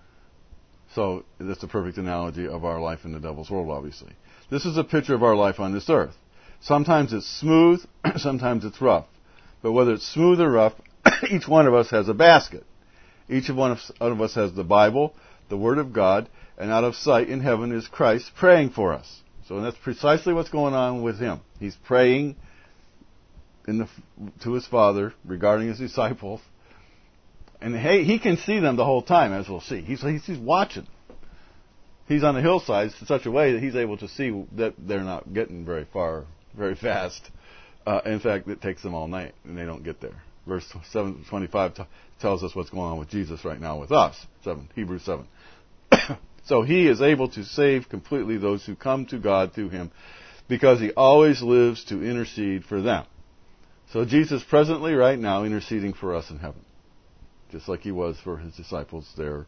So that's a perfect analogy of our life in the devil's world, obviously. This is a picture of our life on this earth. Sometimes it's smooth, sometimes it's rough. But whether it's smooth or rough, each one of us has a basket. Each of one of us has the Bible, the Word of God, and out of sight in heaven is Christ praying for us. So that's precisely what's going on with him. He's praying in the, to his Father regarding his disciples. And hey, he can see them the whole time, as we'll see. He's, he's, he's watching. He's on the hillsides in such a way that he's able to see that they're not getting very far, very fast. Uh, in fact, it takes them all night, and they don't get there. Verse seven twenty-five t- tells us what's going on with Jesus right now with us. Seven, Hebrews seven. So he is able to save completely those who come to God through him, because he always lives to intercede for them. So Jesus presently, right now, interceding for us in heaven, just like he was for his disciples there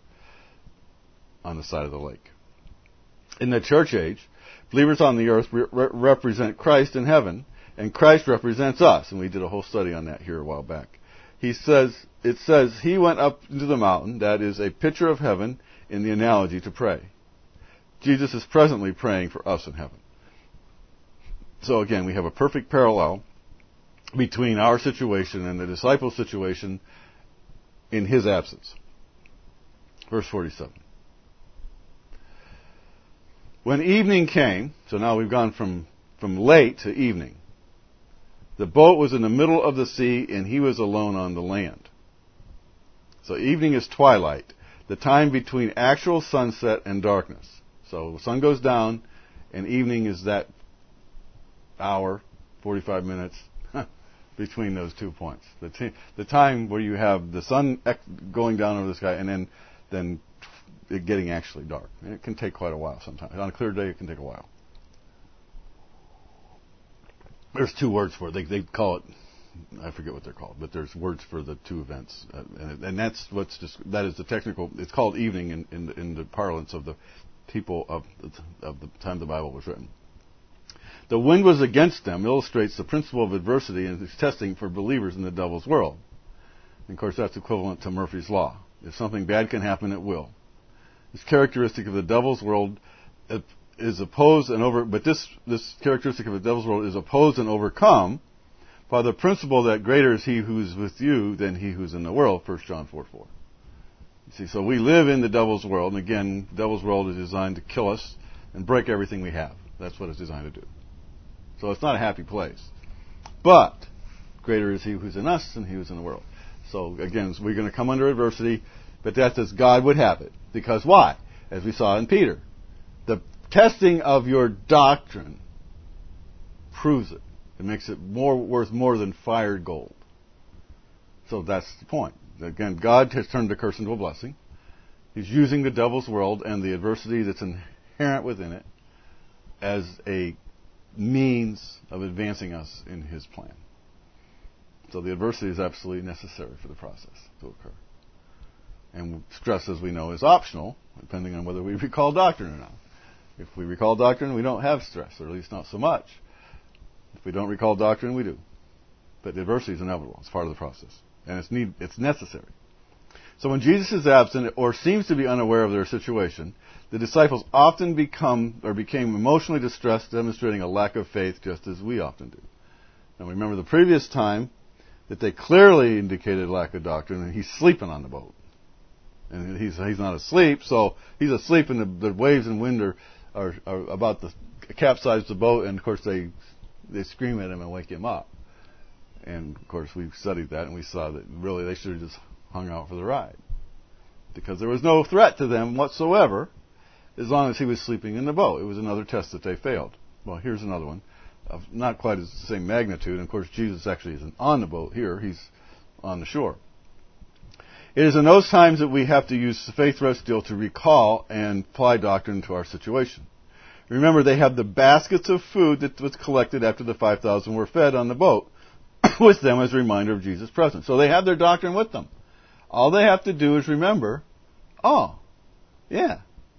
on the side of the lake. In the church age, believers on the earth re- represent Christ in heaven, and Christ represents us. And we did a whole study on that here a while back. He says, it says, he went up into the mountain. That is a picture of heaven in the analogy to pray. Jesus is presently praying for us in heaven. So again, we have a perfect parallel between our situation and the disciples' situation in his absence. Verse forty-seven. When evening came, so now we've gone from, from late to evening. The boat was in the middle of the sea, and he was alone on the land. So evening is twilight, the time between actual sunset and darkness. So the sun goes down, and evening is that hour, forty-five minutes, between those two points. The, t- the time where you have the sun going down over the sky, and then, then it getting actually dark. And it can take quite a while sometimes. On a clear day, it can take a while. There's two words for it. They, they call it, I forget what they're called, but there's words for the two events. Uh, and, and that's what's just, that is the technical, it's called evening in, in, in the parlance of the people of, of the time the Bible was written. The wind was against them illustrates the principle of adversity and its testing for believers in the devil's world. And of course, that's equivalent to Murphy's Law. If something bad can happen, it will. This characteristic of the devil's world is opposed and over, but this, this characteristic of the devil's world is opposed and overcome by the principle that greater is he who's with you than he who's in the world, First John four four. You see, so we live in the devil's world, and again, the devil's world is designed to kill us and break everything we have. That's what it's designed to do. So it's not a happy place. But greater is he who's in us than he who's in the world. So again, we're going to come under adversity, but that's as God would have it. Because why? As we saw in Peter, the testing of your doctrine proves it. It makes it more worth more than fired gold. So that's the point. Again, God has turned the curse into a blessing. He's using the devil's world and the adversity that's inherent within it as a means of advancing us in His plan. So the adversity is absolutely necessary for the process to occur. And stress, as we know, is optional, depending on whether we recall doctrine or not. If we recall doctrine, we don't have stress, or at least not so much. If we don't recall doctrine, we do. But the adversity is inevitable. It's part of the process. And it's need, it's necessary. So when Jesus is absent or seems to be unaware of their situation, the disciples often become or became emotionally distressed, demonstrating a lack of faith, just as we often do. Now remember the previous time that they clearly indicated lack of doctrine, and he's sleeping on the boat. And he's he's not asleep, so he's asleep, and the, the waves and wind are, are, are about to capsize the boat, and of course they they scream at him and wake him up. And of course we studied that, and we saw that really they should have just hung out for the ride, because there was no threat to them whatsoever as long as he was sleeping in the boat. It was another test that they failed. Well, here's another one of not quite as the same magnitude. And of course, Jesus actually isn't on the boat here. He's on the shore. It is in those times that we have to use the faith rest deal to recall and apply doctrine to our situation. Remember, they have the baskets of food that was collected after the five thousand were fed on the boat with them as a reminder of Jesus' presence. So they have their doctrine with them. All they have to do is remember, oh, yeah,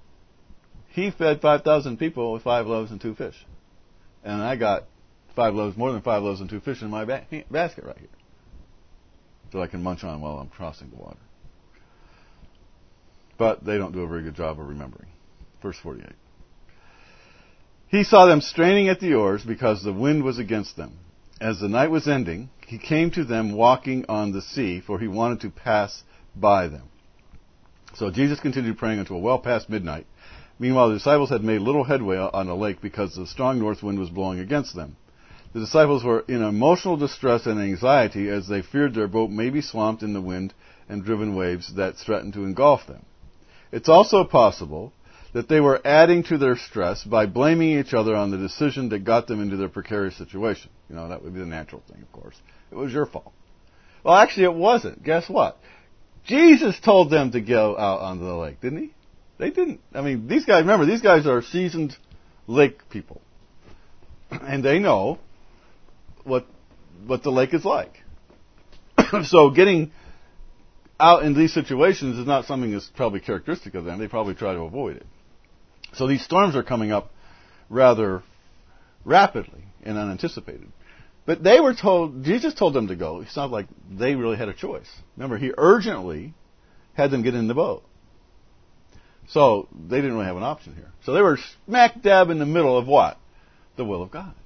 he fed five thousand people with five loaves and two fish. And I got five loaves, more than five loaves and two fish in my ba- basket right here, that I can munch on while I'm crossing the water. But they don't do a very good job of remembering. Verse forty-eight. He saw them straining at the oars because the wind was against them. As the night was ending, he came to them walking on the sea, for he wanted to pass by them. So Jesus continued praying until well past midnight. Meanwhile, the disciples had made little headway on the lake because the strong north wind was blowing against them. The disciples were in emotional distress and anxiety as they feared their boat may be swamped in the wind and driven waves that threatened to engulf them. It's also possible that they were adding to their stress by blaming each other on the decision that got them into their precarious situation. You know, that would be the natural thing, of course. It was your fault. Well, actually, it wasn't. Guess what? Jesus told them to go out onto the lake, didn't he? They didn't. I mean, these guys, remember, these guys are seasoned lake people. And they know what what the lake is like. So getting out in these situations is not something that's probably characteristic of them. They probably try to avoid it. So these storms are coming up rather rapidly and unanticipated. But they were told, Jesus told them to go. It's not like they really had a choice. Remember, he urgently had them get in the boat. So they didn't really have an option here. So they were smack dab in the middle of what? The will of God.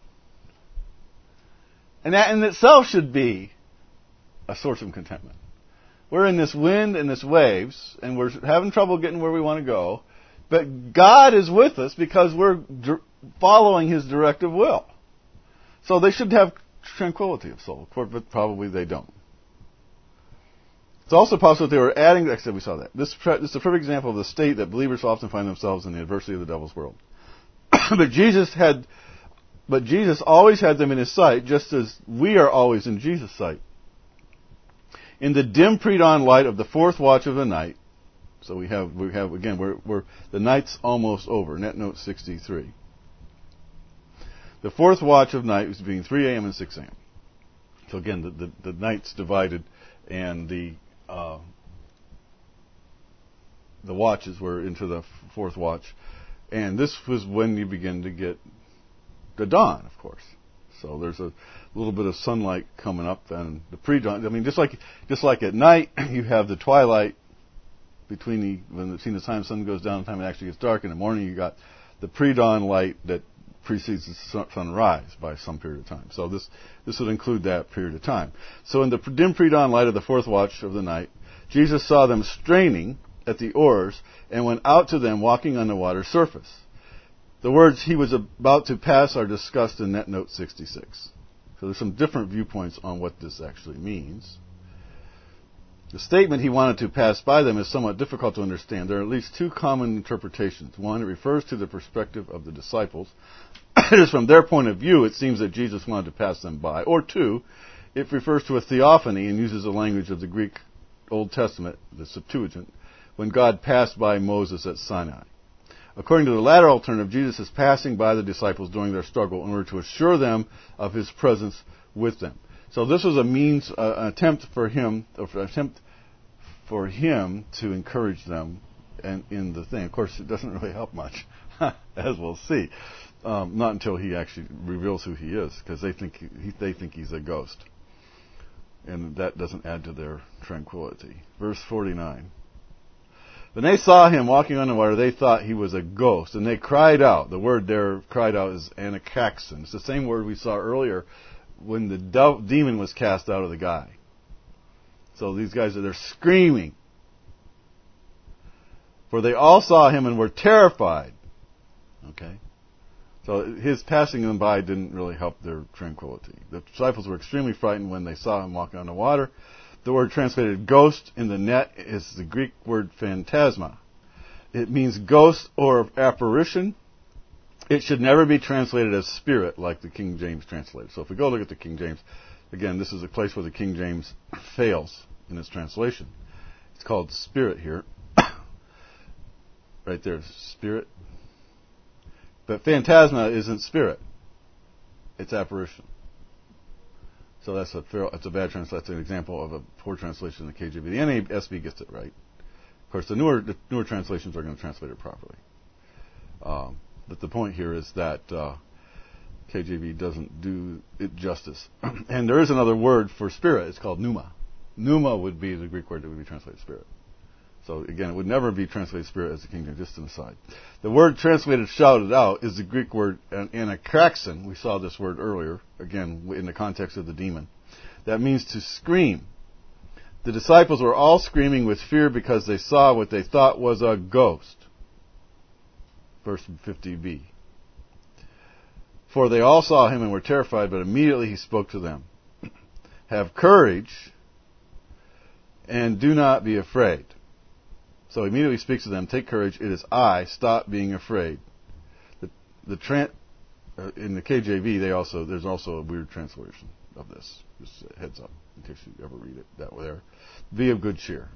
And that in itself should be a source of contentment. We're in this wind and this waves, and we're having trouble getting where we want to go. But God is with us because we're following His directive will. So they should have tranquility of soul, but probably they don't. It's also possible that they were adding, like I said, we saw that. This, this is a perfect example of the state that believers often find themselves in the adversity of the devil's world. but Jesus had, but Jesus always had them in His sight, just as we are always in Jesus' sight. In the dim pre-dawn light of the fourth watch of the night, so we have, we have again, we're, we're the night's almost over. Net note sixty-three. The fourth watch of night was between three a.m. and six a.m. So again, the, the, the night's divided, and the uh, the watches were into the fourth watch. And this was when you begin to get the dawn, of course. So there's a little bit of sunlight coming up, and the pre-dawn. I mean, just like just like at night, you have the twilight between the when between the time the sun goes down and the time it actually gets dark. In the morning, you got the pre-dawn light that precedes the sunrise by some period of time. So this this would include that period of time. So in the dim pre-dawn light of the fourth watch of the night, Jesus saw them straining at the oars and went out to them walking on the water's surface. The words he was about to pass are discussed in net note sixty-six. So there's some different viewpoints on what this actually means. The statement he wanted to pass by them is somewhat difficult to understand. There are at least two common interpretations. One, it refers to the perspective of the disciples. It is from their point of view, it seems that Jesus wanted to pass them by. Or two, it refers to a theophany and uses the language of the Greek Old Testament, the Septuagint, when God passed by Moses at Sinai. According to the latter alternative, Jesus is passing by the disciples during their struggle in order to assure them of his presence with them. So this was a means, uh, an attempt for him, or an attempt for him to encourage them and in the thing. Of course, it doesn't really help much, as we'll see. Um, not until he actually reveals who he is, because they think he, they think he's a ghost, and that doesn't add to their tranquility. Verse forty-nine. When they saw him walking on the water, they thought he was a ghost, and they cried out. The word there, cried out, is anakaxon. It's the same word we saw earlier when the do- demon was cast out of the guy. So these guys are they're screaming. For they all saw him and were terrified. Okay? So his passing them by didn't really help their tranquility. The disciples were extremely frightened when they saw him walking on the water. The word translated ghost in the net is the Greek word phantasma. It means ghost or apparition. It should never be translated as spirit like the King James translated. So if we go look at the King James, again, this is a place where the King James fails in its translation. It's called spirit here. Right there, spirit. But phantasma isn't spirit. It's apparition. So that's a that's a bad translation. That's an example of a poor translation in the K J V. The N A S B gets it right. Of course, the newer the newer translations are going to translate it properly. Um, but the point here is that uh, K J V doesn't do it justice. And there is another word for spirit. It's called pneuma. Pneuma would be the Greek word that would be translated spirit. So again, it would never be translated spirit as the King James, just an aside. The word translated shouted out is the Greek word anakraxon. We saw this word earlier, again, in the context of the demon. That means to scream. The disciples were all screaming with fear because they saw what they thought was a ghost. Verse fifty b. For they all saw him and were terrified, but immediately he spoke to them. Have courage and do not be afraid. So he immediately speaks to them, take courage, it is I, stop being afraid. The, the tran- uh, in the K J V, they also there's also a weird translation of this. Just a heads up, in case you ever read it that way there. Be of good cheer.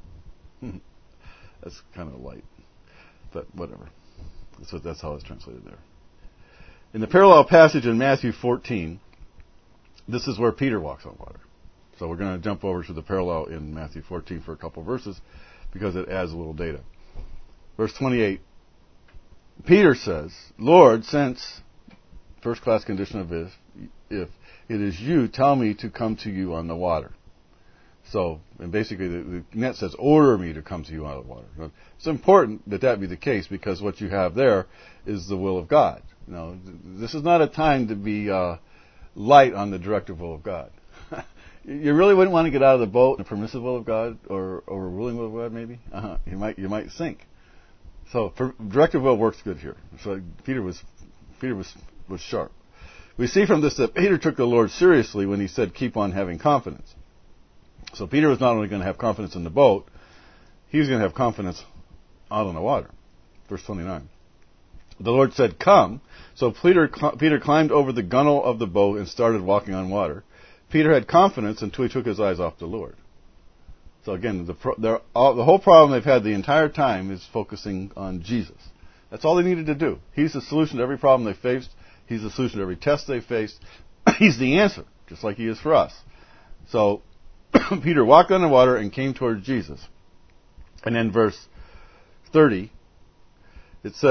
That's kind of light, but whatever. That's, what, that's how it's translated there. In the parallel passage in Matthew fourteen, this is where Peter walks on water. So we're going to jump over to the parallel in Matthew fourteen for a couple verses, because it adds a little data. Verse twenty-eight, Peter says, Lord, since, first class condition of if, if it is you, tell me to come to you on the water. So, and basically the, the net says, order me to come to you on the water. It's important that that be the case, because what you have there is the will of God. You know, this is not a time to be uh, light on the directive will of God. You really wouldn't want to get out of the boat in the permissive will of God, or overruling will of God, maybe. Uh-huh. You might you might sink. So per, directive will works good here. So Peter was Peter was was sharp. We see from this that Peter took the Lord seriously when he said, "Keep on having confidence." So Peter was not only going to have confidence in the boat, he was going to have confidence out on the water. Verse twenty-nine. The Lord said, "Come." So Peter Peter climbed over the gunwale of the boat and started walking on water. Peter had confidence until he took his eyes off the Lord. So again, the, all, the whole problem they've had the entire time is focusing on Jesus. That's all they needed to do. He's the solution to every problem they faced. He's the solution to every test they faced. He's the answer, just like he is for us. So Peter walked on the water and came toward Jesus. And then verse thirty, it says,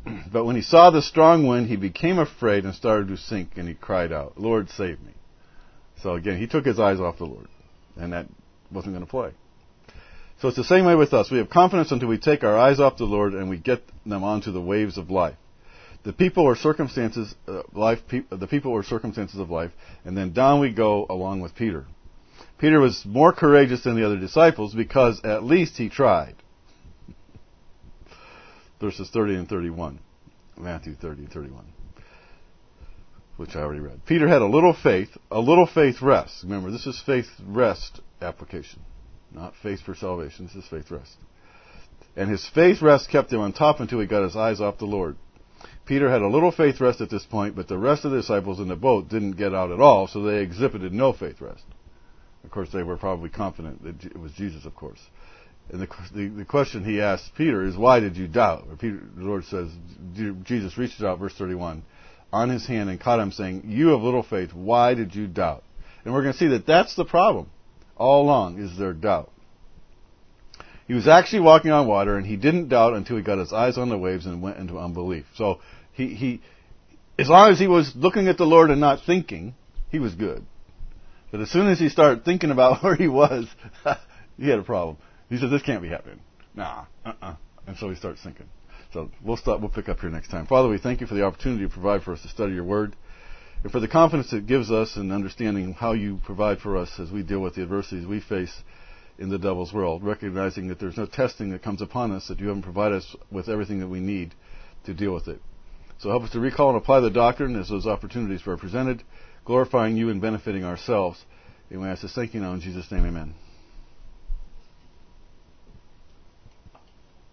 But when he saw the strong wind, he became afraid and started to sink, and he cried out, Lord, save me. So again, he took his eyes off the Lord, and that wasn't going to play. So it's the same way with us. We have confidence until we take our eyes off the Lord and we get them onto the waves of life. The people or circumstances, uh, life, pe- the people or circumstances of life, and then down we go along with Peter. Peter was more courageous than the other disciples because at least he tried. Verses thirty and thirty-one. Matthew thirty and thirty-one. Which I already read. Peter had a little faith. A little faith rests. Remember, this is faith rest application. Not faith for salvation. This is faith rest. And his faith rest kept him on top until he got his eyes off the Lord. Peter had a little faith rest at this point, but the rest of the disciples in the boat didn't get out at all, so they exhibited no faith rest. Of course, they were probably confident that it was Jesus, of course. And the, the, the question he asked Peter is, why did you doubt? Or Peter, the Lord says, Jesus reaches out, verse thirty-one, on his hand and caught him, saying, you have little faith, why did you doubt? And we're going to see that that's the problem all along, is their doubt. He was actually walking on water, and he didn't doubt until he got his eyes on the waves and went into unbelief. So he, he as long as he was looking at the Lord and not thinking, he was good. But as soon as he started thinking about where he was, he had a problem. He said, this can't be happening. Nah, uh-uh. And so he starts thinking. So we'll stop. We'll pick up here next time. Father, we thank you for the opportunity to provide for us to study your word, and for the confidence it gives us in understanding how you provide for us as we deal with the adversities we face in the devil's world, recognizing that there's no testing that comes upon us, that you haven't provided us with everything that we need to deal with it. So help us to recall and apply the doctrine as those opportunities were presented, glorifying you and benefiting ourselves. And we ask this thank you now in Jesus' name, amen.